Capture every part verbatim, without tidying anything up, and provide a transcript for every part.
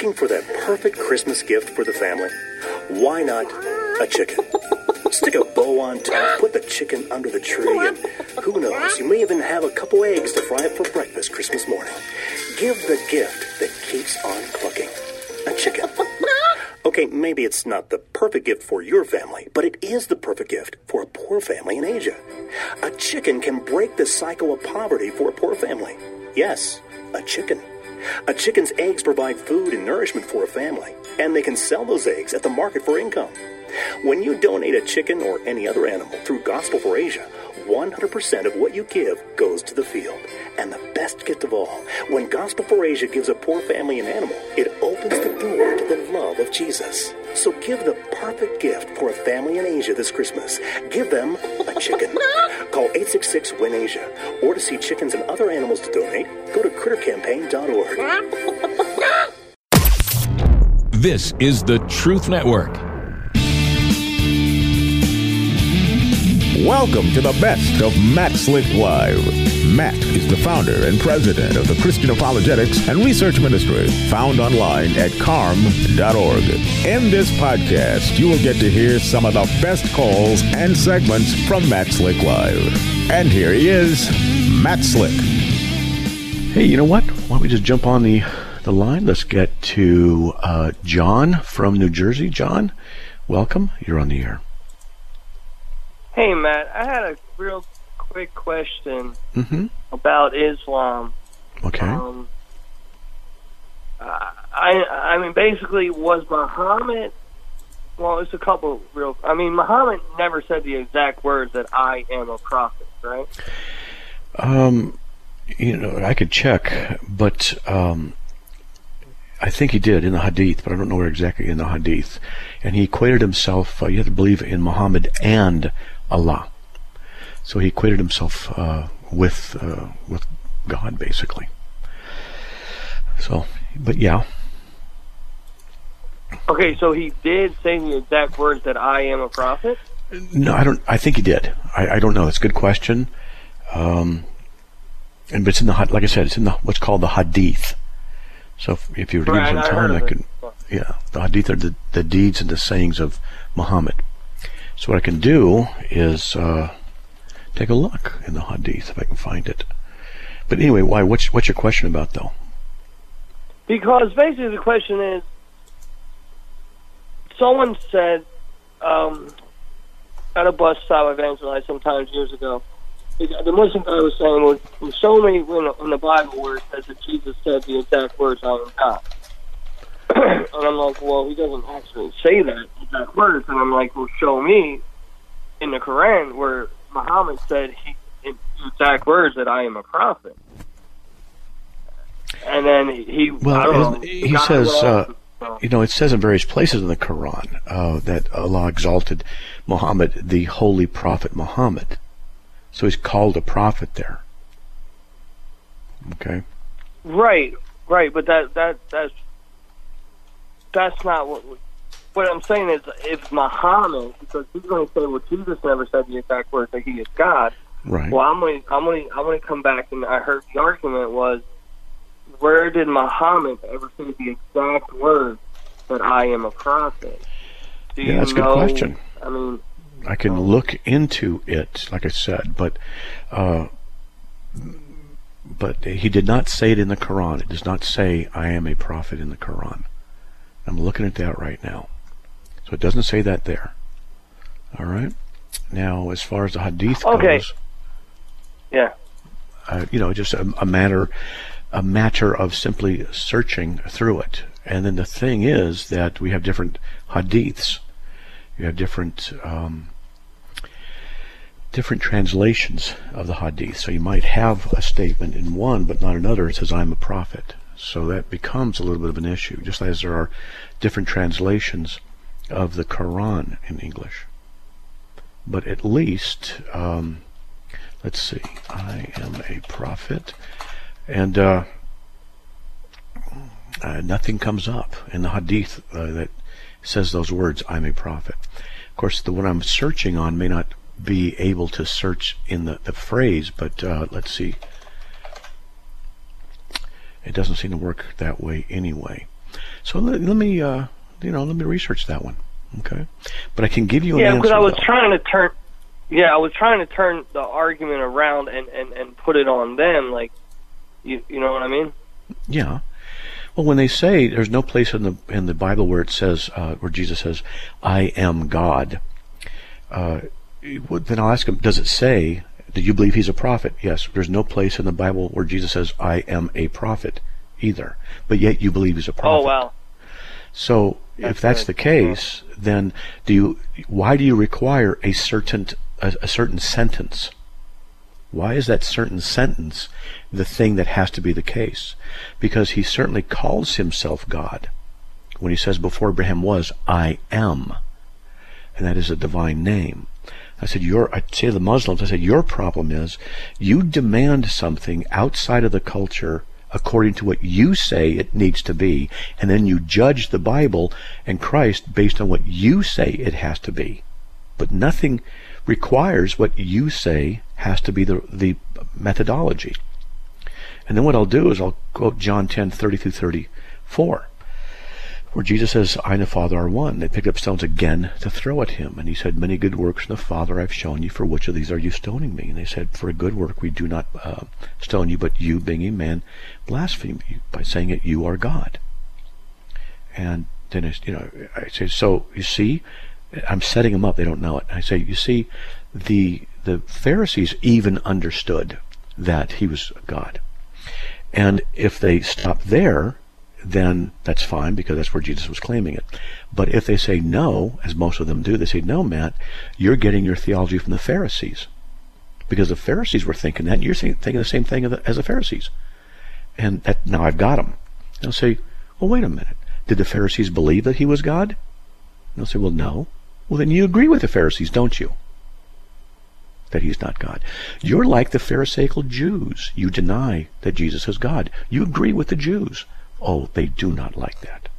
Looking for that perfect Christmas gift for the family? Why not a chicken? Stick a bow on top, put the chicken under the tree, and who knows, you may even have a couple eggs to fry up for breakfast Christmas morning. Give the gift that keeps on clucking. A chicken. Okay, maybe it's not the perfect gift for your family, but it is the perfect gift for a poor family in Asia. A chicken can break the cycle of poverty for a poor family. Yes, a chicken. A chicken's eggs provide food and nourishment for a family, and they can sell those eggs at the market for income. When you donate a chicken or any other animal through Gospel for Asia, one hundred percent of what you give goes to the field. And the best gift of all, when Gospel for Asia gives a poor family an animal, it opens the door to the love of Jesus. So give the perfect gift for a family in Asia this Christmas. Give them a chicken. Call eight six six, W I N, Asia. Or to see chickens and other animals to donate, go to critter campaign dot org. This is the Truth Network. Welcome to the best of Matt Slick Live. Matt is the founder and president of the Christian Apologetics and Research Ministry, found online at carm dot org. In this podcast, you will get to hear some of the best calls and segments from Matt Slick Live. And here he is, Matt Slick. Hey, you know what? Why don't we just jump on the, the line? Let's get to uh, John from New Jersey. John, welcome. You're on the air. Hey, Matt, I had a real quick question mm-hmm. about Islam. Okay. Um, I, I mean, basically, was Muhammad, well, it's a couple real, I mean, Muhammad never said the exact words that I am a prophet, right? Um, you know, I could check, but um, I think he did in the Hadith, but I don't know where exactly in the Hadith. And he equated himself, uh, you have to believe in Muhammad and Allah. So he equated himself uh, with uh, with God, basically. So, but yeah. Okay, so he did say the exact words that I am a prophet? No, I don't. I think he did. I, I don't know. It's a good question. Um, and but it's in the, like I said, it's in the what's called the Hadith. So if, if you were to give Right, some I time, heard I of could. it. Yeah, the Hadith are the, the deeds and the sayings of Muhammad. So what I can do is uh, take a look in the Hadith if I can find it. But anyway, why? What's what's your question about, though? Because basically the question is, someone said um, at a bus stop evangelized sometimes years ago, the Muslim guy was saying, well, well show me in, in the Bible where it says that Jesus said the exact words, I am God. And I'm like, well, he doesn't actually say that exact words. And I'm like, well, show me in the Quran where Muhammad said he, in exact words that I am a prophet. And then he, well, I don't know, he says, uh, you know, it says in various places in the Quran uh, that Allah exalted Muhammad, the holy prophet Muhammad. So he's called a prophet there. Okay. Right, right, but that that that's that's not what. What I'm saying is, if Muhammad, because he's going to say, well, Jesus never said the exact words that he is God. Right. Well, I'm going, to, I'm going, to, I'm going to come back, and I heard the argument was, where did Muhammad ever say the exact words that I am a prophet? Do yeah, you that's a know, good question. I mean, I can um, look into it, like I said, but uh, but he did not say it in the Quran. It does not say I am a prophet in the Quran. I'm looking at that right now. So it doesn't say that there. All right. Now, as far as the Hadith okay. goes, yeah, uh, you know, just a, a matter, a matter of simply searching through it. And then the thing is that we have different Hadiths. You have different um, different translations of the Hadith. So you might have a statement in one, but not another. It says, I'm a prophet. So that becomes a little bit of an issue, just as there are different translations of the Quran in English. But at least, um, let's see, I am a prophet. And uh, uh, nothing comes up in the Hadith uh, that says those words, I'm a prophet. Of course, the one I'm searching on may not be able to search in the, the phrase, but uh, let's see. It doesn't seem to work that way anyway. So let, let me, uh, you know, let me research that one. Okay, but I can give you an yeah, answer. Yeah, because I was though. trying to turn. Yeah, I was trying to turn the argument around and, and, and put it on them. Like, you you know what I mean? Yeah. Well, when they say there's no place in the in the Bible where it says uh, where Jesus says, "I am God," uh, then I'll ask them, does it say, "Do you believe he's a prophet?" Yes. There's no place in the Bible where Jesus says, "I am a prophet," either. But yet you believe he's a prophet. Oh wow. So that's if that's good. the case, then do you? Why do you require a certain a, a certain sentence? Why is that certain sentence the thing that has to be the case? Because he certainly calls himself God. When he says, "Before Abraham was, I am," and that is a divine name. I said, your, I say to the Muslims, I said, your problem is you demand something outside of the culture according to what you say it needs to be, and then you judge the Bible and Christ based on what you say it has to be. But nothing requires what you say has to be the, the methodology. And then what I'll do is I'll quote John ten, thirty through thirty-four, where Jesus says, "I and the Father are one." They picked up stones again to throw at him. And he said, "Many good works from the Father I've shown you. For which of these are you stoning me?" And they said, "For a good work we do not uh, stone you, but you, being a man, blaspheme you by saying that you are God." And then, it's, you know, I say, so you see, I'm setting them up. They don't know it. I say, you see, the the Pharisees even understood that he was God. And if they stop there, then that's fine, because that's where Jesus was claiming it. But if they say no, as most of them do, they say, "No, Matt, you're getting your theology from the Pharisees." Because the Pharisees were thinking that, and you're thinking the same thing as the Pharisees. And that, now I've got them. They'll say, "Well, wait a minute. Did the Pharisees believe that he was God?" And they'll say, "Well, no." "Well, then you agree with the Pharisees, don't you? That he's not God. You're like the Pharisaical Jews. You deny that Jesus is God. You agree with the Jews." Oh, they do not like that.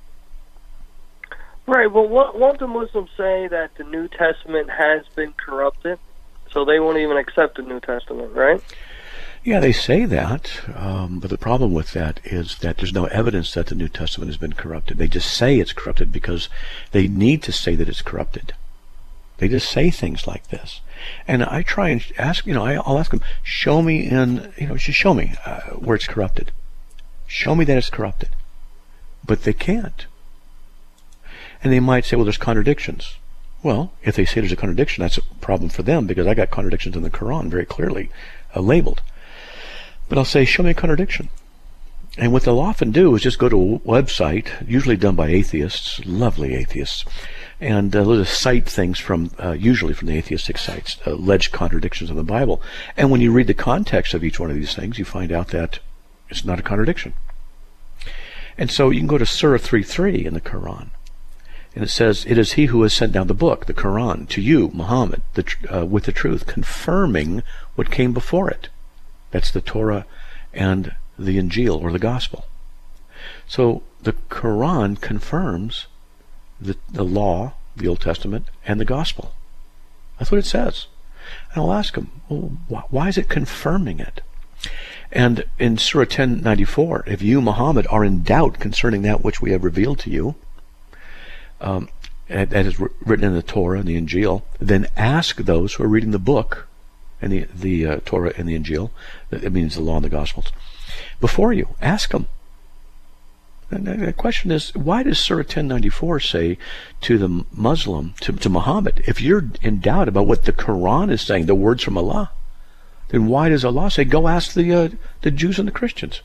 Right, well, won't, won't the Muslims say that the New Testament has been corrupted? So they won't even accept the New Testament, right? Yeah, they say that, um, but the problem with that is that there's no evidence that the New Testament has been corrupted. They just say it's corrupted because they need to say that it's corrupted. They just say things like this. And I try and ask, you know, I'll ask them, show me in, you know, just show me uh, where it's corrupted. Show me that it's corrupted. But they can't. And they might say, well, there's contradictions. Well, if they say there's a contradiction, that's a problem for them, because I got contradictions in the Quran very clearly uh, labeled. But I'll say, show me a contradiction. And what they'll often do is just go to a website, usually done by atheists, lovely atheists, and uh, they'll just cite things from, uh, usually from the atheistic sites, alleged contradictions in the Bible. And when you read the context of each one of these things, you find out that it's not a contradiction. And so you can go to Surah three three in the Quran, and it says, "It is he who has sent down the book, the Quran, to you, Muhammad, the tr- uh, with the truth, confirming what came before it." That's the Torah and the Injil, or the Gospel. So the Quran confirms the, the law, the Old Testament, and the Gospel. That's what it says. And I'll ask them, well, wh- why is it confirming it? And in Surah ten ninety-four, if you, Muhammad, are in doubt concerning that which we have revealed to you, um, that is written in the Torah and the Injil, then ask those who are reading the book, and the, the uh, Torah and the Injil, that means the law and the Gospels, before you. Ask them. And the question is, why does Surah ten ninety-four say to the Muslim, to, to Muhammad, if you're in doubt about what the Quran is saying, the words from Allah, then why does Allah say, go ask the uh, the Jews and the Christians?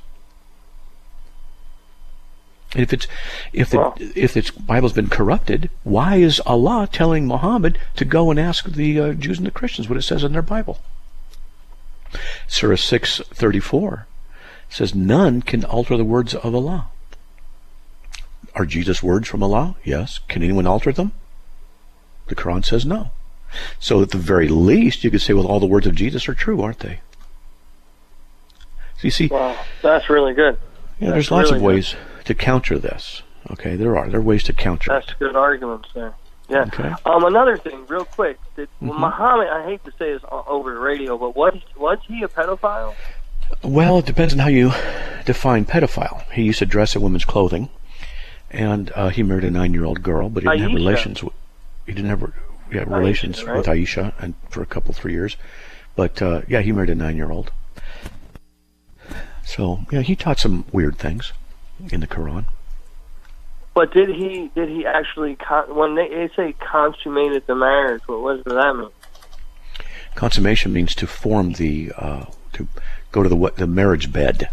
And if it's if the well, if its Bible's been corrupted, why is Allah telling Muhammad to go and ask the uh, Jews and the Christians what it says in their Bible? Surah six thirty-four says, "None can alter the words of Allah." Are Jesus' words from Allah? Yes. Can anyone alter them? The Quran says no. So at the very least, you could say, well, all the words of Jesus are true, aren't they? So you see, wow, that's really good. Yeah, that's there's lots really of ways good. to counter this. Okay, there are. There are ways to counter That's it. good arguments there. Yeah. Okay. Um, another thing, real quick. Did Mm-hmm. Muhammad, I hate to say this over the radio, but was, was he a pedophile? Well, it depends on how you define pedophile. He used to dress in women's clothing. and uh, he married a nine-year-old girl, but he didn't Aisha. have relations with. He didn't have yeah, relations Aisha, right? with Aisha, and for a couple, three years. But uh, yeah, he married a nine-year-old. So yeah, he taught some weird things in the Quran. But did he did he actually con- when they, they say consummated the marriage? What, what does that mean? Consummation means to form the uh, to go to the what the marriage bed.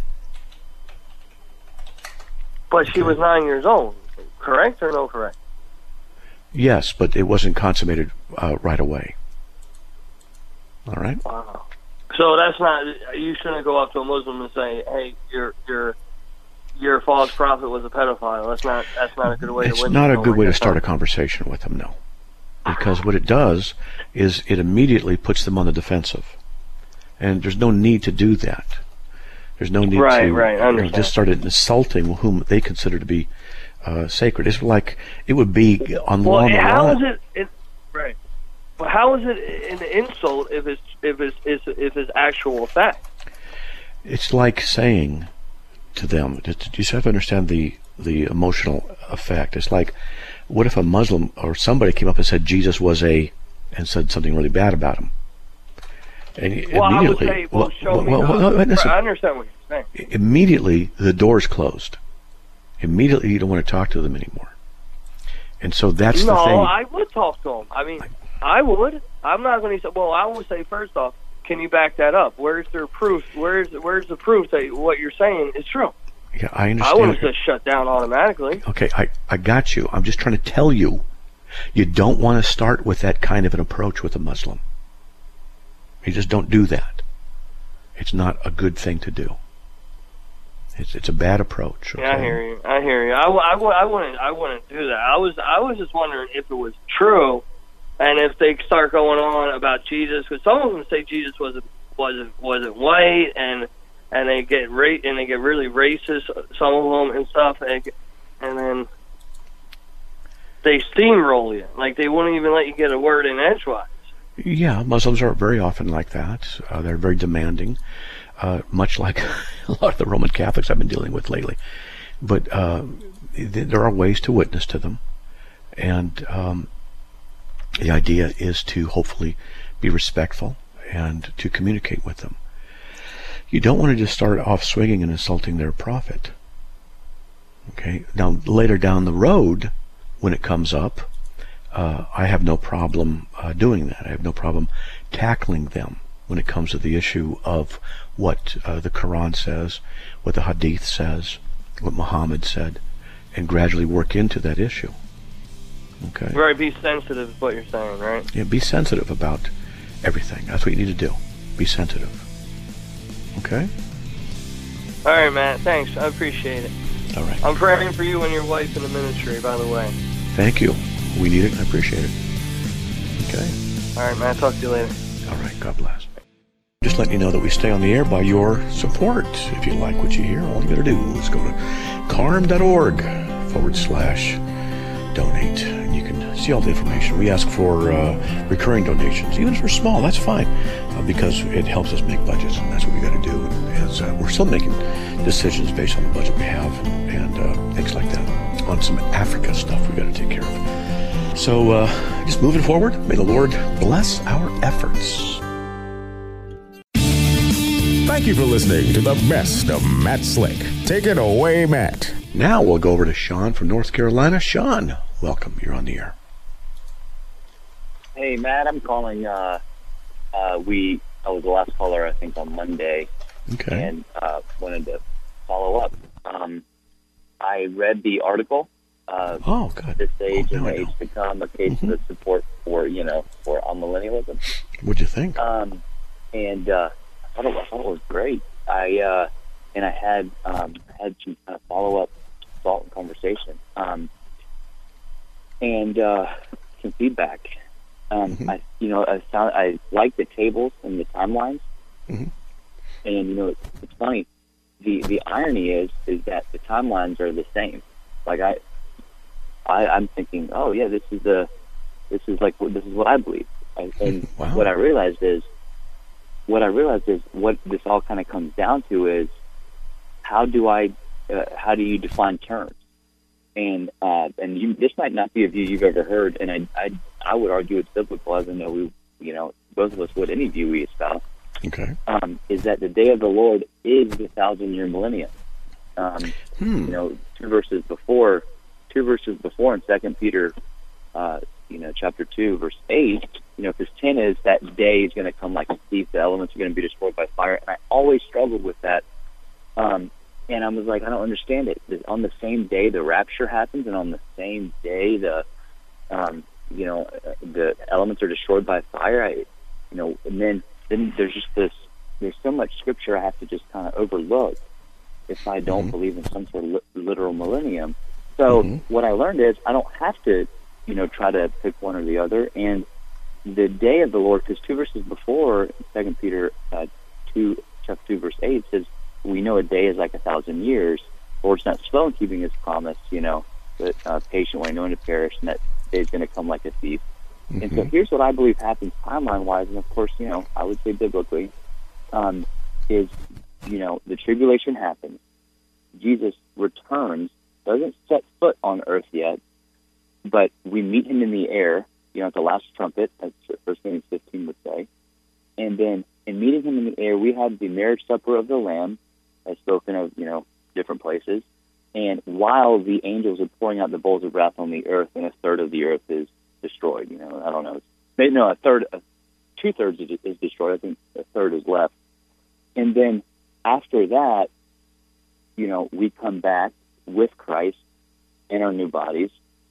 But she was nine years old, correct or no correct? Yes, but it wasn't consummated uh, right away. All right. Wow. So that's not. You shouldn't go up to a Muslim and say, "Hey, your your your false prophet was a pedophile." That's not. That's not a good way. It's to win not a someone good way like to start a that. conversation with them, no. Because what it does is it immediately puts them on the defensive, and there's no need to do that. There's no need Right, to right, I you know, understand. just start insulting whom they consider to be uh, sacred. It's like it would be on Well, law and how is line. it, it? Right. Well, how is it an insult if it's if it's if it's actual fact? It's like saying to them, you just have to understand the the emotional effect. It's like, what if a Muslim or somebody came up and said Jesus was a, and said something really bad about him? And Well, I would immediately, say, well, show well, me. well, God. well, well, listen, I understand what you're saying. immediately the door's closed. Immediately you don't want to talk to them anymore. And so that's No, the thing. I would talk to him. I mean, I would. I'm not going to say. Well, I would say first off, can you back that up? Where's their proof? Where's Where's the proof that what you're saying is true? Yeah, I I understand. wouldn't just shut down automatically. Okay, I, I got you. I'm just trying to tell you, you don't want to start with that kind of an approach with a Muslim. You just don't do that. It's not a good thing to do. It's it's a bad approach. Okay? Yeah, I hear you. I hear you. I, w- I, w- I wouldn't. I wouldn't do that. I was. I was just wondering if it was true, and if they start going on about Jesus, because some of them say Jesus wasn't wasn't wasn't white, and and they get ra- and they get really racist. Some of them and stuff, and, and then they steamroll you. Like they wouldn't even let you get a word in edgewise. Yeah, Muslims are very often like that. Uh, they're very demanding, uh, much like a lot of the Roman Catholics I've been dealing with lately. But uh, th- there are ways to witness to them, and um, the idea is to hopefully be respectful and to communicate with them. You don't want to just start off swinging and insulting their prophet. Okay. Now, later down the road, when it comes up, Uh, I have no problem uh, doing that. I have no problem tackling them when it comes to the issue of what uh, the Quran says, what the Hadith says, what Muhammad said, and gradually work into that issue. Okay? Very be sensitive is what you're saying, right? Yeah, be sensitive about everything. That's what you need to do. Be sensitive. Okay? All right, Matt. Thanks. I appreciate it. All right. I'm praying for you and your wife in the ministry, by the way. Thank you. We need it. I appreciate it. Okay? All right, Matt. Talk to you later. All right. God bless. Just letting you know that we stay on the air by your support. If you like what you hear, all you got to do is go to carm.org forward slash donate. And you can see all the information. We ask for uh, recurring donations, even if they're small. That's fine, uh, because it helps us make budgets, and that's what we got to do. And as, uh, we're still making decisions based on the budget we have and uh, things like that. On some Africa stuff we got to take care of. So uh, just moving forward, may the Lord bless our efforts. Thank you for listening to the best of Matt Slick. Take it away, Matt. Now we'll go over to Sean from North Carolina. Sean, welcome. You're on the air. Hey, Matt, I'm calling. Uh, uh, we I was the last caller, I think, on Monday, Okay. and uh, wanted to follow up. Um, I read the article, uh, Oh, good. This Age Oh, and now the I Age know. to Come, a case Mhm. of support for, you know, for millennialism. What'd you think? Um, and uh, I, thought it, I thought it was great. I uh, and I had um, had some kind of follow-up thought and conversation, um, and uh, some feedback. Um, Mhm. I, you know, I found I like the tables and the timelines, Mhm. and you know, it's, it's funny. The the irony is is that the timelines are the same. Like I, I I'm thinking, oh yeah, this is the, this is like this is what I believe. And, and Wow. what I realized is, what I realized is what this all kind of comes down to is, how do I, uh, how do you define terms? And uh, and you, this might not be a view you've ever heard, and I, I I would argue it's biblical, as I know we, you know, both of us would, any view we espouse. Okay. Um, is that the day of the Lord is the thousand year millennium? Um, Hmm. You know, two verses before, two verses before in Second Peter, uh, you know, chapter two, verse eight. You know, because ten is that day is going to come like a thief. The elements are going to be destroyed by fire, and I always struggled with that. Um, And I was like, I don't understand it. On the same day the rapture happens, and on the same day the, um, you know, the elements are destroyed by fire. I, you know, and then then there's just this. There's so much scripture I have to just kind of overlook if I don't Mm-hmm. believe in some sort of li- literal millennium. So Mm-hmm. what I learned is I don't have to, you know, try to pick one or the other. And the day of the Lord, because two verses before, Second Peter uh, two, chapter two, verse eight says, we know a day is like a thousand years. The Lord's not slow in keeping his promise, you know, but uh, patient when knowing to perish, and that day is going to come like a thief. Mm-hmm. And so here's what I believe happens timeline-wise, and of course, you know, I would say biblically, um, is, you know, the tribulation happens. Jesus returns, doesn't set foot on earth yet, but we meet him in the air, you know, at the last trumpet, as First Corinthians fifteen would say. And then in meeting him in the air, we have the marriage supper of the Lamb, as spoken of, you know, different places. And while the angels are pouring out the bowls of wrath on the earth, and a third of the earth is destroyed, you know, I don't know. Maybe, no, a third, uh, two-thirds is, is destroyed. I think a third is left. And then after that, you know, we come back with Christ in our new bodies,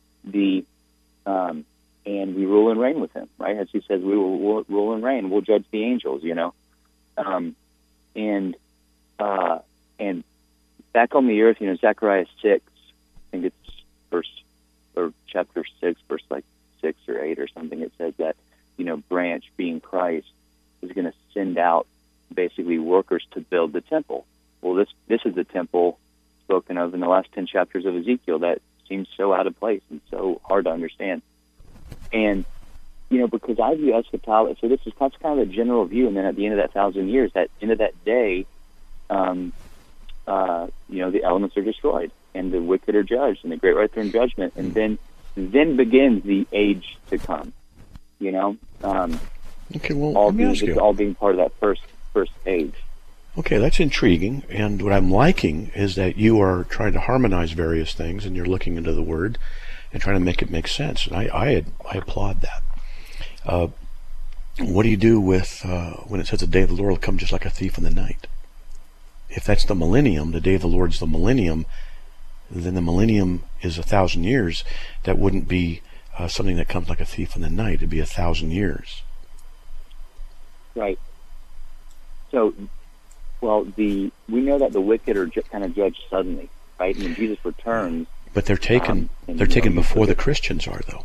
the um, and we rule and reign with him, right? As he says, we will rule and reign. We'll judge the angels, you know. Um, and uh, and back on the earth, you know, Zechariah six, I think it's verse, or chapter six, verse like six or eight or something, it says that, you know, branch, being Christ, is going to send out basically workers to build the temple. Well, this this is the temple spoken of in the last ten chapters of Ezekiel that seems so out of place and so hard to understand. And, you know, because I view eschatology, so this is that's kind of a general view, and then at the end of that thousand years, at the end of that day, um, uh, you know, the elements are destroyed, and the wicked are judged, and the great white throne judgment, and then then begins the age to come, you know? Um, Okay, well, all let me being, ask you. it's all being part of that first first age. Okay, that's intriguing, and what I'm liking is that you are trying to harmonize various things, and you're looking into the Word and trying to make it make sense, and I I, I applaud that. Uh, what do you do with uh, when it says the day of the Lord will come just like a thief in the night? If that's the millennium, the day of the Lord's the millennium, then the millennium is a thousand years. That wouldn't be uh, something that comes like a thief in the night. It'd be a thousand years. Right. So, well, the we know that the wicked are ju- kind of judged suddenly, right? And when Jesus returns, But they're taken. Um, and, they're you taken know, before you- the Christians are, though,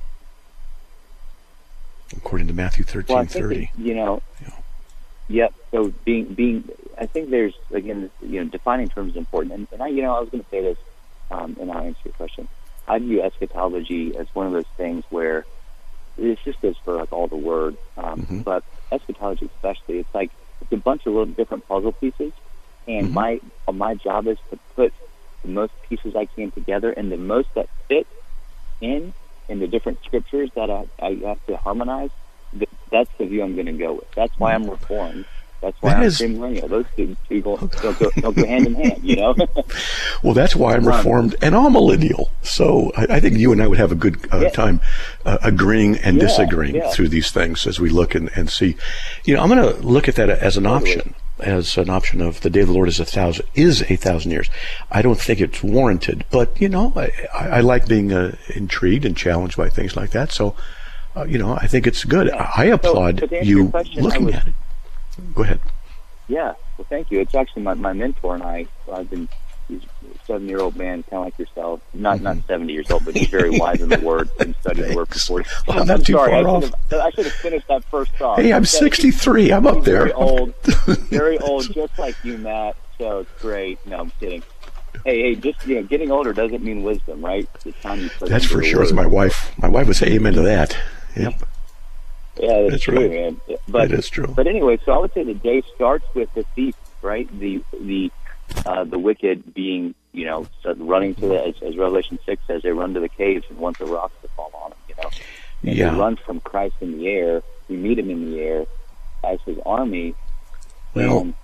according to Matthew thirteen well, I think thirty. that, you know, Yeah. yep. So being being, I think there's again, you know, defining terms is important. And, and I, you know, I was going to say this, um, and I'll answer your question. I view eschatology as one of those things where this just goes for like all the word, um, Mm-hmm. but eschatology especially, it's like it's a bunch of little different puzzle pieces, and Mhm. my uh, my job is to put the most pieces I can together, and the most that fit in in the different scriptures that I, I have to harmonize. Th- that's the view I'm going to go with. That's why I'm reformed. That's why That I'm is- premillennial. Those two, two go, don't, go, don't go hand in hand, you know. Well, that's why I'm reformed and I'm millennial. So I, I think you and I would have a good uh, Yeah. time uh, agreeing and Yeah, disagreeing yeah. through these things as we look and, and see. You know, I'm going to look at that as an Totally. option, as an option of the day of the Lord is a thousand is a thousand years. I don't think it's warranted, but you know, I, I, I like being uh, intrigued and challenged by things like that. So, uh, you know, I think it's good. Yeah. I applaud so to answer you your question, I looking would- at it. Go ahead. Yeah, well, thank you. It's actually my, my mentor and I. I've been he's a seventy-year-old man, kind of like yourself. Not not seventy years old, but he's very wise in the Word and studied the Word for forty. Well, I'm not too sorry, far I off. should, have, I should have finished that first thought. Hey, I'm Okay. sixty-three. I'm up He's there. Very old, very old, just like you, Matt. So it's great. No, I'm kidding. Hey, hey, just you know, getting older doesn't mean wisdom, right? The time you put That's into for the sure. As Word. my wife, my wife would say amen to that. Yep. Yeah, that's, That's true, right. man. But That is true. But anyway, so I would say the day starts with the thief, right? The the uh, the wicked being, you know, so running to the, as, as Revelation six says, they run to the caves and want the rocks to fall on them, you know. And yeah. they run from Christ in the air. We meet him in the air as his army. Well, and,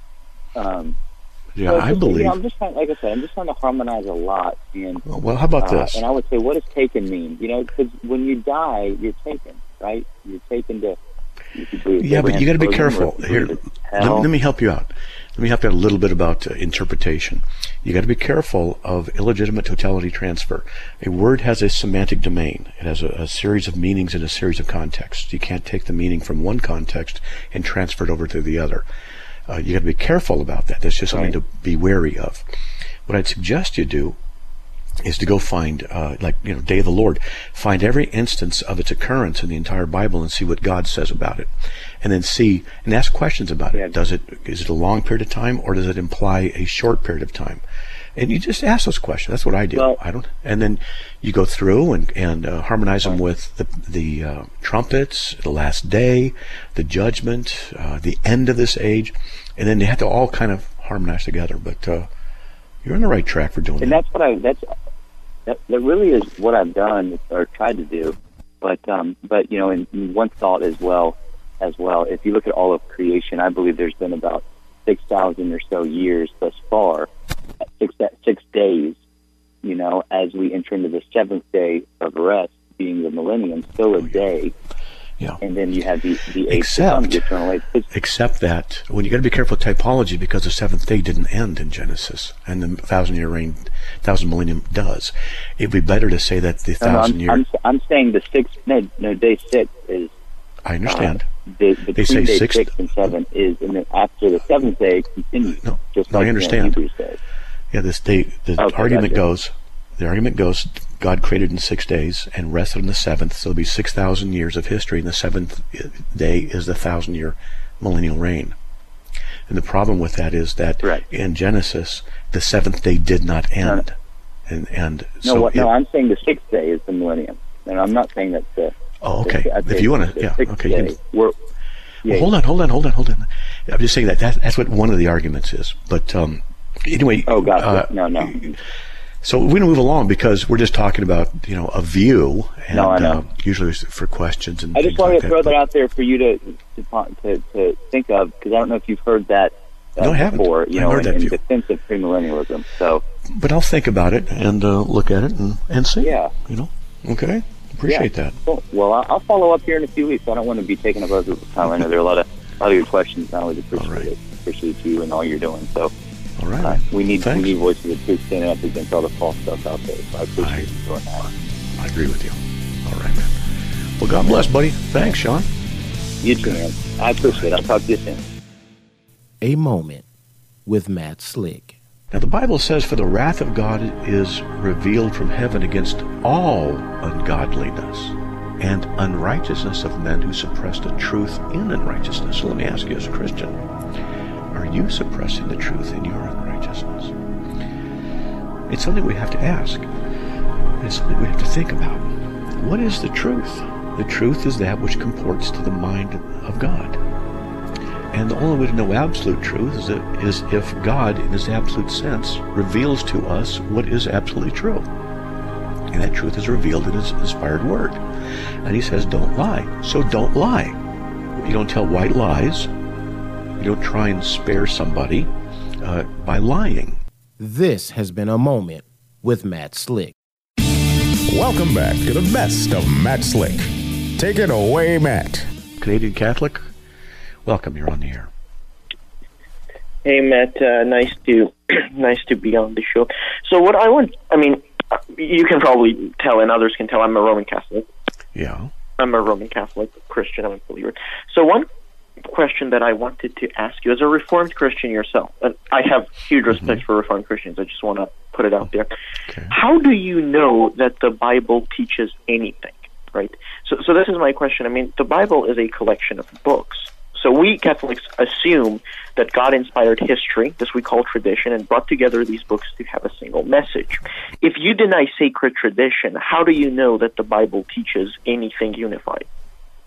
um, yeah, so I just, believe. You know, I'm just trying, like I said, I'm just trying to harmonize a lot. And well, how about uh, this? And I would say, what does taken mean? You know, because when you die, you're taken, right? You're taken to. You yeah, but you got to be careful. Here, let, let me help you out. Let me help you out a little bit about uh, interpretation. You got to be careful of illegitimate totality transfer. A word has a semantic domain. It has a, a series of meanings and a series of contexts. You can't take the meaning from one context and transfer it over to the other. Uh, you got to be careful about that. That's just something right. to be wary of. What I'd suggest you do is to go find, uh, like, you know, Day of the Lord, find every instance of its occurrence in the entire Bible and see what God says about it. And then see, and ask questions about it. Yeah. Does it, is it a long period of time, or does it imply a short period of time? And you just ask those questions. That's what I do. Well, I don't, and then you go through and, and uh, harmonize them with the, the uh, trumpets, the last day, the judgment, uh, the end of this age, and then they have to all kind of harmonize together. But uh, you're on the right track for doing and that. And that's what I, that's, that, that really is what I've done or tried to do. But, um, but you know, in, in one thought as well, as well, if you look at all of creation, I believe there's been about six thousand or so years thus far, six six days, you know, as we enter into the seventh day of rest, being the millennium, still a day. Yeah. And then you have the, the age except, to come, the eternal age. Except that, when you got to be careful with typology, because the seventh day didn't end in Genesis, and the thousand year reign, thousand millennium does. It'd be better to say that the no, thousand no, year. I'm, I'm saying the six, no, no, day six is. I understand. Uh, the, the they say day six, six and seven is, and then after the seventh day, it continues. No, just no like I understand. Hebrews says. Yeah, this day, the okay, argument gotcha. goes, the argument goes, God created in six days and rested on the seventh, so it'll be six thousand years of history, and the seventh day is the thousand year millennial reign. And the problem with that is that right. in Genesis, the seventh day did not end. No, and and no, so what, it, no, I'm saying the sixth day is the millennium, and I'm not saying that's the. Oh, okay. The, if you want to, yeah, okay. Day, you, we're, yeah, well, hold on, hold on, hold on, hold on. I'm just saying that, that that's what one of the arguments is. But um, anyway. Oh, gotcha. Uh, no, no. So we're going to move along because we're just talking about, you know, a view. And, no, I know. Uh, usually for questions and I just things wanted like to throw that, that out there for you to to, to, to think of, because I don't know if you've heard that uh, no, I haven't. before, you I know, heard in, that in view. defense of premillennialism. So, but I'll think about it and uh, look at it and, and see. Yeah. You know, okay. Appreciate yeah. that. Cool. Well, I'll, I'll follow up here in a few weeks. I don't want to be taking up other time. I know there are a lot of a lot of good questions. I always appreciate right. it. Appreciate you and all you're doing. So, all right. Uh, we need Thanks. we need voices of truth standing up against all the false stuff out there. So I appreciate I, you doing that. I agree with you. All right, man. Well, God bless, buddy. Thanks, Sean. You too, man. I appreciate it. I'll talk to you soon. A Moment with Matt Slick. Now, the Bible says, "For the wrath of God is revealed from heaven against all ungodliness and unrighteousness of men who suppress the truth in unrighteousness." So let me ask you, as a Christian, are you suppressing the truth in your unrighteousness? It's something we have to ask. It's something we have to think about. What is the truth? The truth is that which comports to the mind of God. And the only way to know absolute truth is, that, is if God, in his absolute sense, reveals to us what is absolutely true. And that truth is revealed in his inspired word. And he says, don't lie. So don't lie. You don't tell white lies. You don't try and spare somebody uh, by lying. This has been A Moment with Matt Slick. Welcome back to the best of Matt Slick. Take it away, Matt. Canadian Catholic, welcome. You're on the air. Hey, Matt. Uh, nice to nice to be on the show. So what I want, I mean, you can probably tell, and others can tell, I'm a Roman Catholic. Yeah. I'm a Roman Catholic, Christian, I'm a believer. So one question that I wanted to ask you, as a Reformed Christian yourself, and I have huge respect mm-hmm. for Reformed Christians, I just want to put it out there. Okay. How do you know that the Bible teaches anything, right? So, so this is my question. I mean, the Bible is a collection of books. So we Catholics assume that God inspired history, this we call tradition, and brought together these books to have a single message. If you deny sacred tradition, how do you know that the Bible teaches anything unified?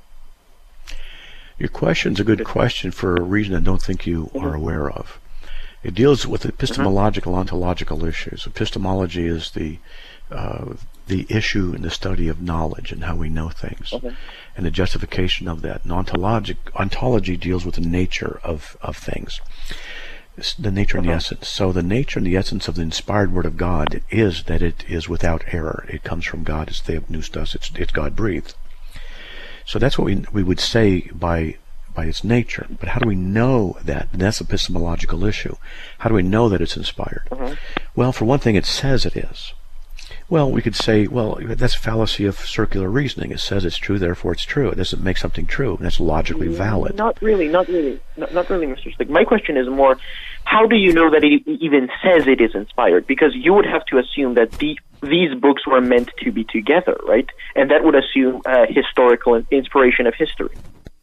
Your question's a good question for a reason I don't think you are aware of. It deals with epistemological, mm-hmm. ontological issues. Epistemology is the uh, the issue in the study of knowledge and how we know things, okay. and the justification of that. And ontologic, ontology deals with the nature of, of things, it's the nature okay. and the essence. So the nature and the essence of the inspired Word of God is that it is without error. It comes from God. It's theopneustos. It's, it's God-breathed. So that's what we we would say by by its nature. But how do we know that? And that's an epistemological issue. How do we know that it's inspired? Mm-hmm. Well, for one thing, it says it is. Well, we could say, well, that's a fallacy of circular reasoning. It says it's true, therefore it's true. It doesn't make something true, and that's logically valid. Not really, not really, not, not really, Mister Slick. My question is more, how do you know that it even says it is inspired? Because you would have to assume that the, these books were meant to be together, right? And that would assume uh, historical inspiration of history.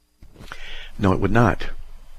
No, it would not.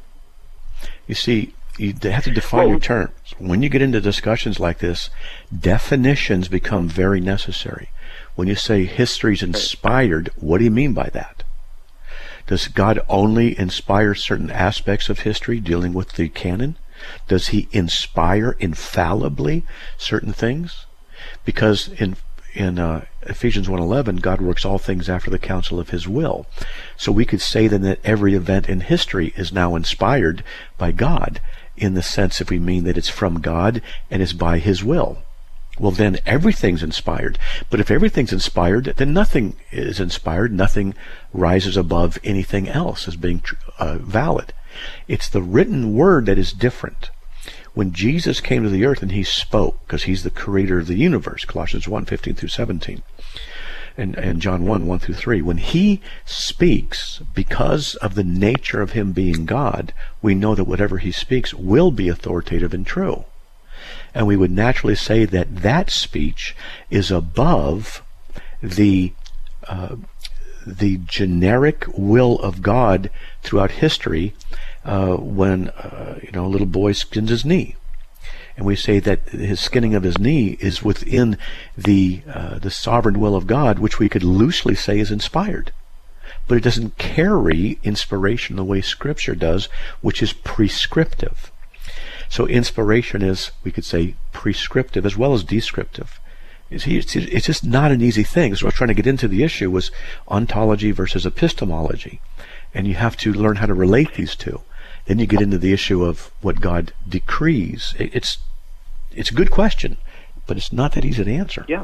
You see, you have to define well, your terms. When you get into discussions like this, definitions become very necessary. When you say history's inspired, what do you mean by that? Does God only inspire certain aspects of history dealing with the canon? Does he inspire infallibly certain things? Because in in uh, Ephesians one eleven, God works all things after the counsel of his will. So we could say then that every event in history is now inspired by God, in the sense if we mean that it's from God and is by his will. Well, then everything's inspired. But if everything's inspired, then nothing is inspired. Nothing rises above anything else as being uh, valid. It's the written word that is different. When Jesus came to the earth and he spoke, because he's the creator of the universe, Colossians one, fifteen through seventeen, and, and John one, one through three, when he speaks, because of the nature of him being God, we know that whatever he speaks will be authoritative and true. And we would naturally say that that speech is above the uh, the generic will of God throughout history. Uh, when uh, you know a little boy skins his knee, and we say that his skinning of his knee is within the uh, the sovereign will of God, which we could loosely say is inspired, but it doesn't carry inspiration the way Scripture does, which is prescriptive. So inspiration is, we could say, prescriptive as well as descriptive. It's, it's just not an easy thing. So I was trying to get into the issue was ontology versus epistemology, and you have to learn how to relate these two. Then you get into the issue of what God decrees. It's it's a good question, but it's not that easy to answer. Yeah.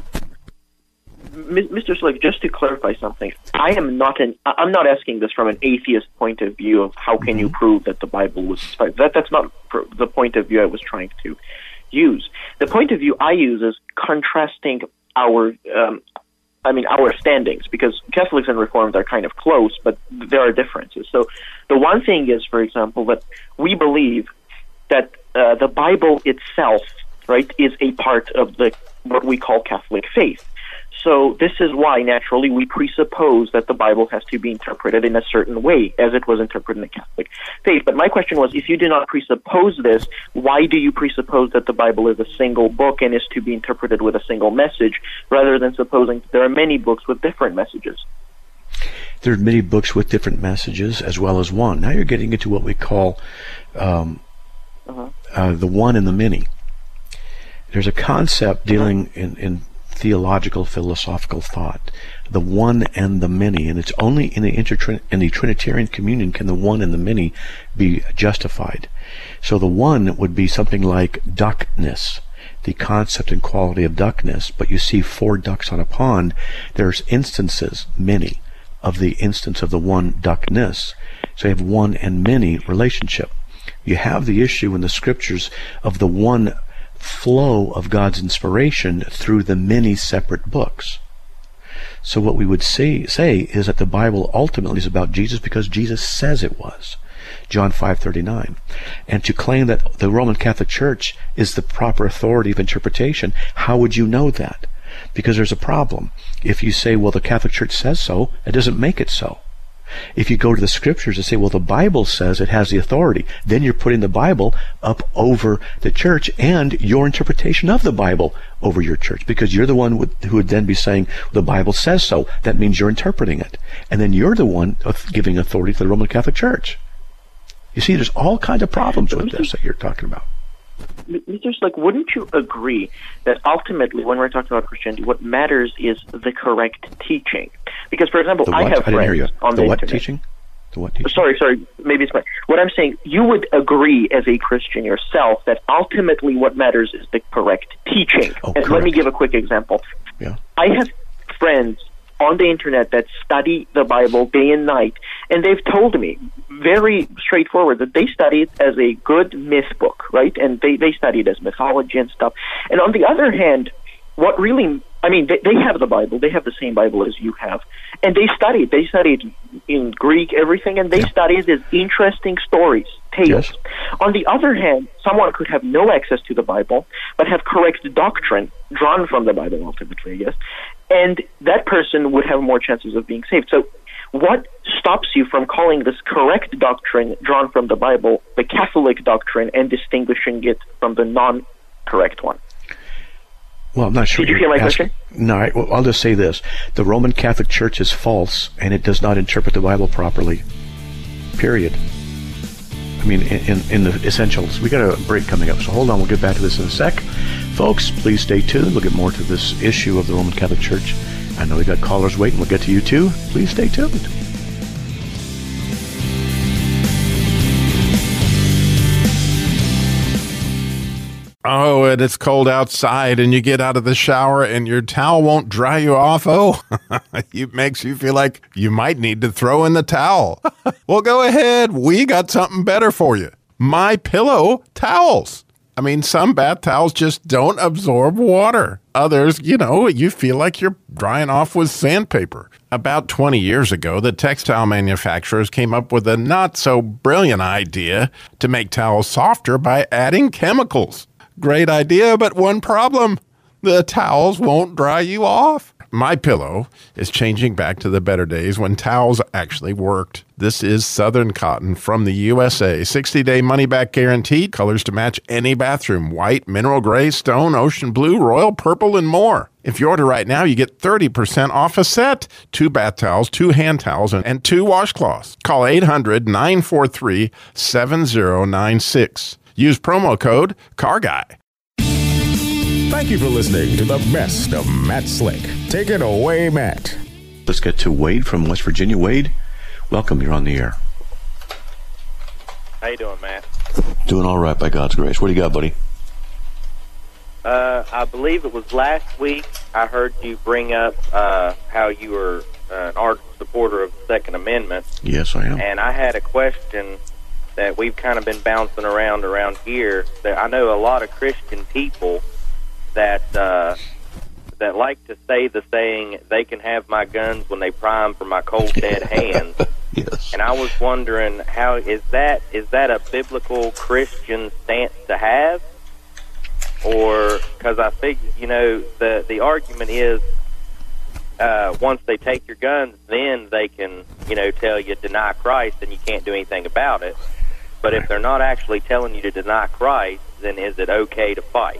Mister Slick, just to clarify something, I am not an I'm not asking this from an atheist point of view of how can mm-hmm. you prove that the Bible was inspired. That that's not the point of view I was trying to use. The point of view I use is contrasting our um, I mean, our standings, because Catholics and Reformed are kind of close, but there are differences. So the one thing is, for example, that we believe that uh, the Bible itself, right, is a part of the what we call Catholic faith. So this is why, naturally, we presuppose that the Bible has to be interpreted in a certain way, as it was interpreted in the Catholic faith. But my question was, if you do not presuppose this, why do you presuppose that the Bible is a single book and is to be interpreted with a single message, rather than supposing that there are many books with different messages? There are many books with different messages, as well as one. Now you're getting into what we call um, uh-huh. uh, the one and the many. There's a concept dealing in, in theological, philosophical thought, the one and the many, and it's only in the inter in the Trinitarian communion can the one and the many be justified. So the one would be something like duckness, the concept and quality of duckness. But you see four ducks on a pond, there's instances, many, of the instance of the one duckness. So you have one and many relationship. You have the issue in the Scriptures of the one flow of God's inspiration through the many separate books. So what we would say, say is that the Bible ultimately is about Jesus because Jesus says it was. John five thirty-nine. And to claim that the Roman Catholic Church is the proper authority of interpretation, how would you know that? Because there's a problem. If you say, well, the Catholic Church says so, it doesn't make it so. If you go to the Scriptures and say, well, the Bible says it has the authority, then you're putting the Bible up over the church and your interpretation of the Bible over your church, because you're the one who would then be saying, the Bible says so. That means you're interpreting it. And then you're the one giving authority to the Roman Catholic Church. You see, there's all kinds of problems with this that you're talking about. Mister Slick, wouldn't you agree that ultimately, when we're talking about Christianity, what matters is the correct teaching? Because, for example, I have I didn't hear you. friends on the the what internet. teaching? The what teaching? Sorry, sorry. Maybe it's my. What I'm saying, you would agree as a Christian yourself that ultimately what matters is the correct teaching. Oh, and let me correct. give a quick example. Yeah. I have friends on the internet that study the Bible day and night, and they've told me very straightforward that they study it as a good myth book, right? And they, they study it as mythology and stuff. And on the other hand, what really, I mean, they, they have the Bible, they have the same Bible as you have, and they study it. They study it in Greek, everything, and they Yeah. study it as interesting stories, tales. Yes. On the other hand, someone could have no access to the Bible, but have correct doctrine drawn from the Bible, ultimately, I guess, and that person would have more chances of being saved. So what stops you from calling this correct doctrine drawn from the Bible the Catholic doctrine and distinguishing it from the non-correct one? Well, I'm not sure. Did you you're hear my asking. No, I, well, I'll just say this. The Roman Catholic Church is false, and it does not interpret the Bible properly. Period. I mean, in, in, in the essentials. We got a break coming up, so hold on. We'll get back to this in a sec. Folks, please stay tuned. We'll get more to this issue of the Roman Catholic Church. I know we got callers waiting. We'll get to you, too. Please stay tuned. Oh, and it's cold outside, and you get out of the shower, and your towel won't dry you off. Oh, it makes you feel like you might need to throw in the towel. Well, go ahead. We got something better for you. My Pillow towels. I mean, some bath towels just don't absorb water. Others, you know, you feel like you're drying off with sandpaper. About twenty years ago, the textile manufacturers came up with a not-so-brilliant idea to make towels softer by adding chemicals. Great idea, but one problem. The towels won't dry you off. My Pillow is changing back to the better days when towels actually worked. This is Southern Cotton from the U S A. sixty-day money-back guaranteed. Colors to match any bathroom. White, mineral gray, stone, ocean blue, royal purple, and more. If you order right now, you get thirty percent off a set. Two bath towels, two hand towels, and two washcloths. Call eight hundred, nine four three, seven zero nine six. Use promo code CARGUY. Thank you for listening to the best of Matt Slick. Take it away, Matt. Let's get to Wade from West Virginia. Wade, welcome. You're on the air. How you doing, Matt? Doing all right, by God's grace. What do you got, buddy? Uh, I believe it was last week I heard you bring up uh, how you were uh, an ardent supporter of the Second Amendment. Yes, I am. And I had a question that we've kind of been bouncing around around here. That I know a lot of Christian people that uh, that like to say the saying, "They can have my guns when they prime for my cold dead hands." Yes. And I was wondering, how is that? Is that a biblical Christian stance to have? Or, because I figure, you know, the the argument is, uh, once they take your guns, then they can, you know, tell you deny Christ, and you can't do anything about it. But if they're not actually telling you to deny Christ, then is it okay to fight?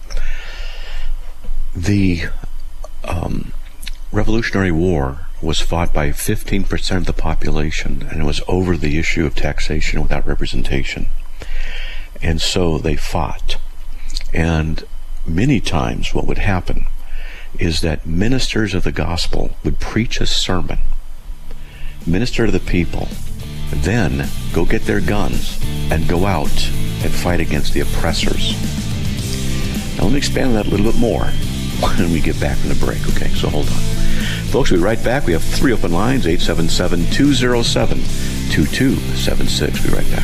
The um, Revolutionary War was fought by fifteen percent of the population, and it was over the issue of taxation without representation. And so they fought. And many times what would happen is that ministers of the gospel would preach a sermon, minister to the people, then go get their guns and go out and fight against the oppressors. Now let me expand on that a little bit more when we get back from the break. Okay, so hold on. Folks, we'll be right back. We have three open lines, eight seven seven, two zero seven, two two seven six. We'll be right back.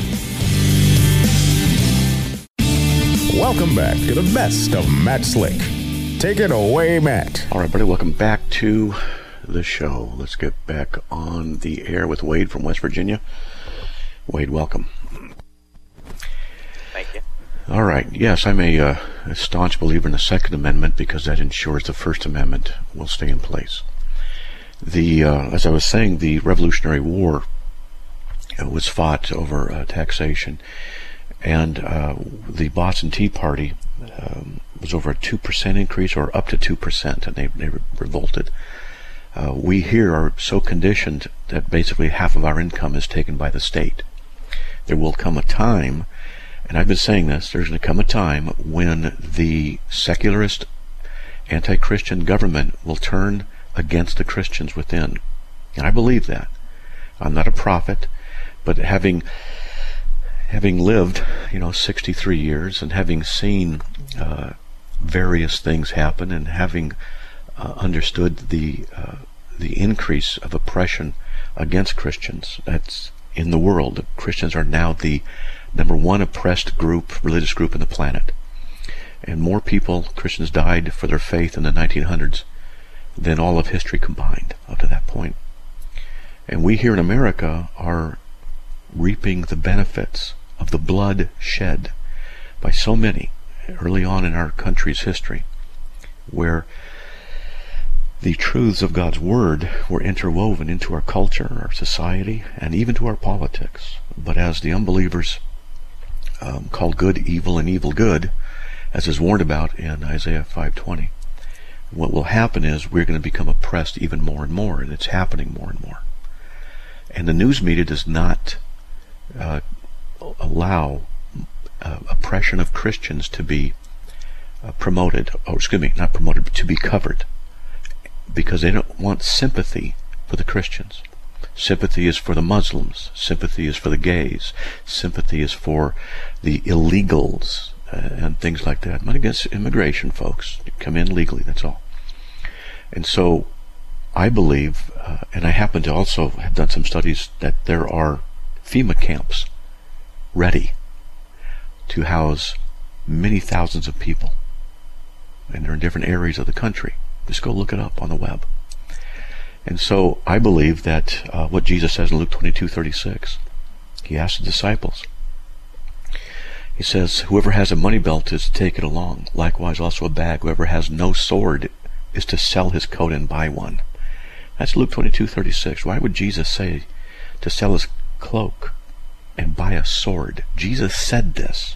Welcome back to the best of Matt Slick. Take it away, Matt. All right, buddy, welcome back to the show. Let's get back on the air with Wade from West Virginia. Wade, welcome. Thank you. All right. Yes, I'm a, uh, a staunch believer in the Second Amendment because that ensures the First Amendment will stay in place. The uh, as I was saying, the Revolutionary War uh, was fought over uh, taxation, and uh, the Boston Tea Party um, was over a two percent increase, or up to two percent, and they, they re- revolted. Uh, we here are so conditioned that basically half of our income is taken by the state. There will come a time, And I've been saying this, there's going to come a time when the secularist, anti-Christian government will turn against the Christians within. And I believe that. I'm not a prophet, but having having lived, you know, sixty-three years and having seen uh, various things happen and having uh, understood the uh, the increase of oppression against Christians that's in the world. Christians are now the number one oppressed group, religious group on the planet. And more people, Christians, died for their faith in the nineteen hundreds than all of history combined up to that point. And we here in America are reaping the benefits of the blood shed by so many early on in our country's history, where the truths of God's Word were interwoven into our culture, our society, and even to our politics. But as the unbelievers um, called good evil and evil good, as is warned about in Isaiah five twenty, what will happen is we're going to become oppressed even more and more, and it's happening more and more. And the news media does not uh, allow uh, oppression of Christians to be uh, promoted, or excuse me, not promoted, but to be covered, because they don't want sympathy for the Christians. Sympathy is for the Muslims. Sympathy is for the gays. Sympathy is for the illegals uh, and things like that. I'm not against immigration, folks. You come in legally, that's all. And so I believe, uh, and I happen to also have done some studies, that there are FEMA camps ready to house many thousands of people. And they're in different areas of the country. Just go look it up on the web. And so I believe that uh, what Jesus says in Luke twenty-two thirty-six, he asked the disciples, he says, whoever has a money belt is to take it along. Likewise also a bag. Whoever has no sword is to sell his coat and buy one. That's Luke twenty-two thirty-six. Why would Jesus say to sell his cloak and buy a sword? Jesus said this.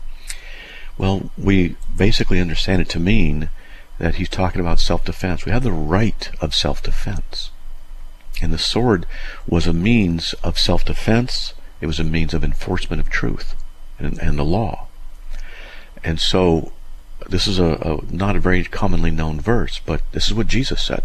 Well, we basically understand it to mean that he's talking about self-defense. We have the right of self-defense. And the sword was a means of self-defense. It was a means of enforcement of truth and, and the law. And so this is a, a not a very commonly known verse, but this is what Jesus said.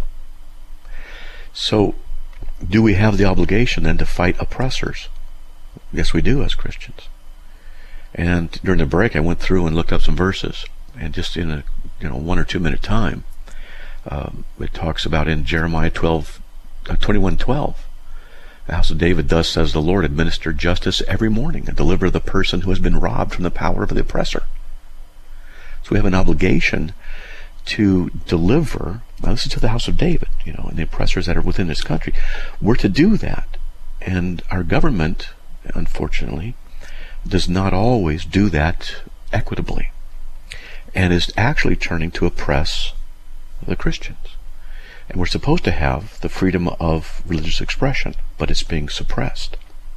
So do we have the obligation then to fight oppressors? Yes, we do as Christians. And during the break I went through and looked up some verses, and just in a you know one or two minute time, um, it talks about in Jeremiah twelve, uh, twenty-one twelve, the house of David, thus says the Lord, administer justice every morning and deliver the person who has been robbed from the power of the oppressor. So we have an obligation to deliver. Now this is to the house of David, you know, and the oppressors that are within this country. We're to do that, and our government, unfortunately, does not always do that equitably, and is actually turning to oppress the Christians. And we're supposed to have the freedom of religious expression, but it's being suppressed.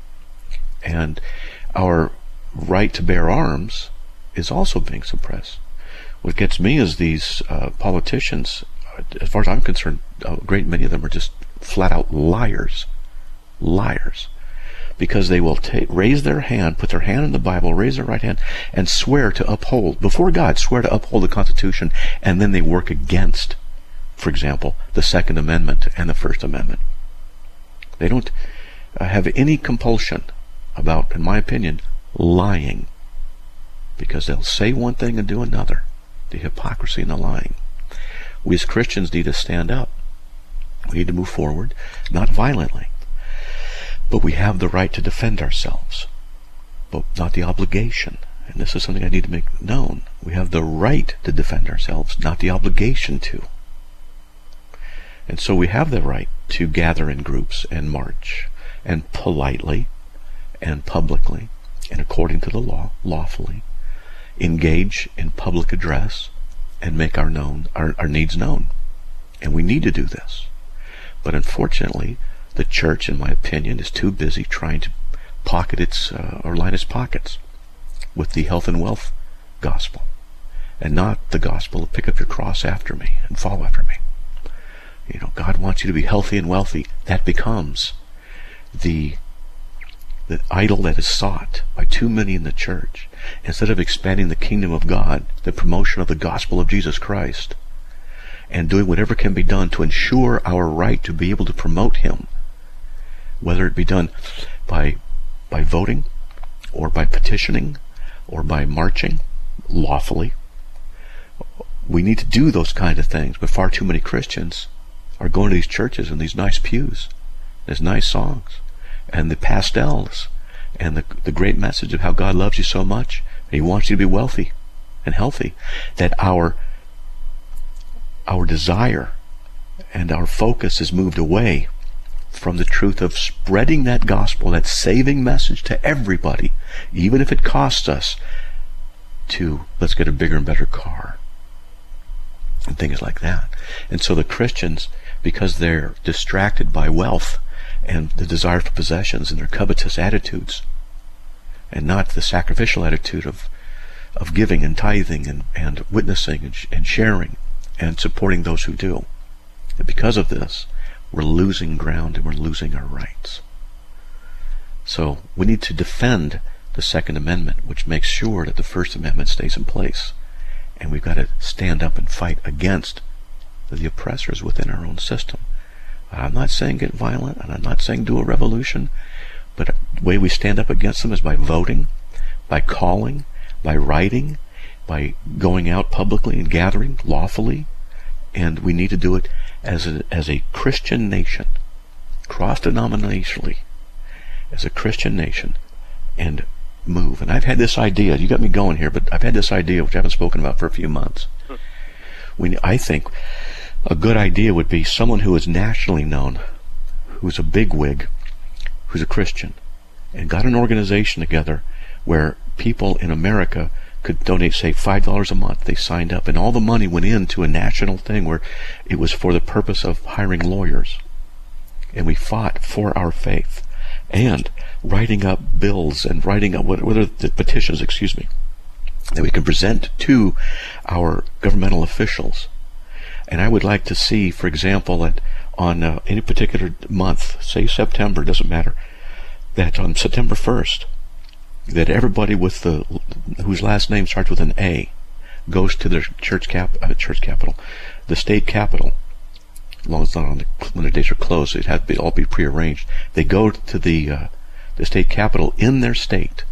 And our right to bear arms is also being suppressed. What gets me is these uh, politicians, as far as I'm concerned, a great many of them are just flat out liars. Liars. Because they will take, raise their hand, put their hand in the Bible, raise their right hand, and swear to uphold, before God, swear to uphold the Constitution, and then they work against, for example, the Second Amendment and the First Amendment. They don't uh, have any compulsion about, in my opinion, lying, because they'll say one thing and do another. The hypocrisy and the lying. We as Christians need to stand up. We need to move forward, not violently. But we have the right to defend ourselves, but not the obligation. And this is something I need to make known. We have the right to defend ourselves, not the obligation to. And so we have the right to gather in groups and march, and politely and publicly and according to the law, lawfully, engage in public address and make our known our, our needs known. And we need to do this. But unfortunately, the church, in my opinion, is too busy trying to pocket its uh, or line its pockets with the health and wealth gospel, and not the gospel of pick up your cross after me and follow after me. You know, God wants you to be healthy and wealthy. That becomes the the idol that is sought by too many in the church, instead of expanding the kingdom of God, the promotion of the gospel of Jesus Christ, and doing whatever can be done to ensure our right to be able to promote him, whether it be done by by voting, or by petitioning, or by marching lawfully. We need to do those kind of things, but far too many Christians are going to these churches and these nice pews, these nice songs, and the pastels, and the, the great message of how God loves you so much, and he wants you to be wealthy and healthy, that our our desire and our focus is moved away from the truth of spreading that gospel, that saving message to everybody, even if it costs us, to let's get a bigger and better car and things like that. And so the Christians, because they're distracted by wealth and the desire for possessions and their covetous attitudes, and not the sacrificial attitude of of giving and tithing and, and witnessing and, sh- and sharing and supporting those who do, that because of this we're losing ground and we're losing our rights. So we need to defend the Second Amendment, which makes sure that the First Amendment stays in place. And we've got to stand up and fight against the oppressors within our own system. I'm not saying get violent, and I'm not saying do a revolution, but the way we stand up against them is by voting, by calling, by writing, by going out publicly and gathering lawfully. And we need to do it as a, as a Christian nation, cross-denominationally, as a Christian nation, and move. And I've had this idea, you got me going here, but I've had this idea, which I haven't spoken about for a few months. We, I think a good idea would be someone who is nationally known, who's a bigwig, who's a Christian, and got an organization together where people in America could donate, say, five dollars a month. They signed up, and all the money went into a national thing where it was for the purpose of hiring lawyers. And we fought for our faith, and writing up bills and writing up what, what are the petitions, excuse me, that we can present to our governmental officials. And I would like to see, for example, that on uh, any particular month, say September, doesn't matter, that on September first, that everybody with the whose last name starts with an A goes to their church cap uh, church capital, the state capital. As long as it's not on the, when the days are closed, it has to be all be prearranged. They go to the uh, the state capital in their state,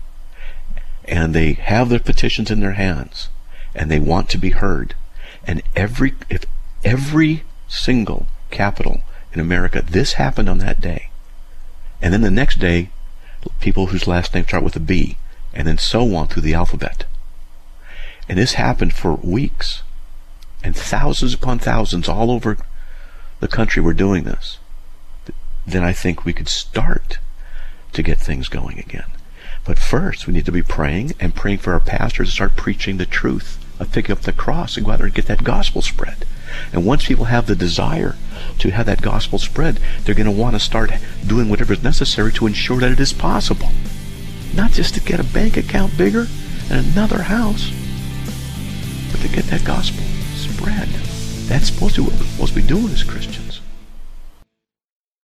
and they have their petitions in their hands, and they want to be heard. And every if every single capital in America, this happened on that day, and then the next day, people whose last names start with a B, and then so on through the alphabet. And this happened for weeks, and thousands upon thousands all over the country were doing this. Then I think we could start to get things going again. But first, we need to be praying and praying for our pastors to start preaching the truth of picking up the cross and go out there and get that gospel spread. And once people have the desire to have that gospel spread, they're going to want to start doing whatever is necessary to ensure that it is possible. Not just to get a bank account bigger and another house, but to get that gospel spread. That's supposed to be what we're supposed to be doing as Christians.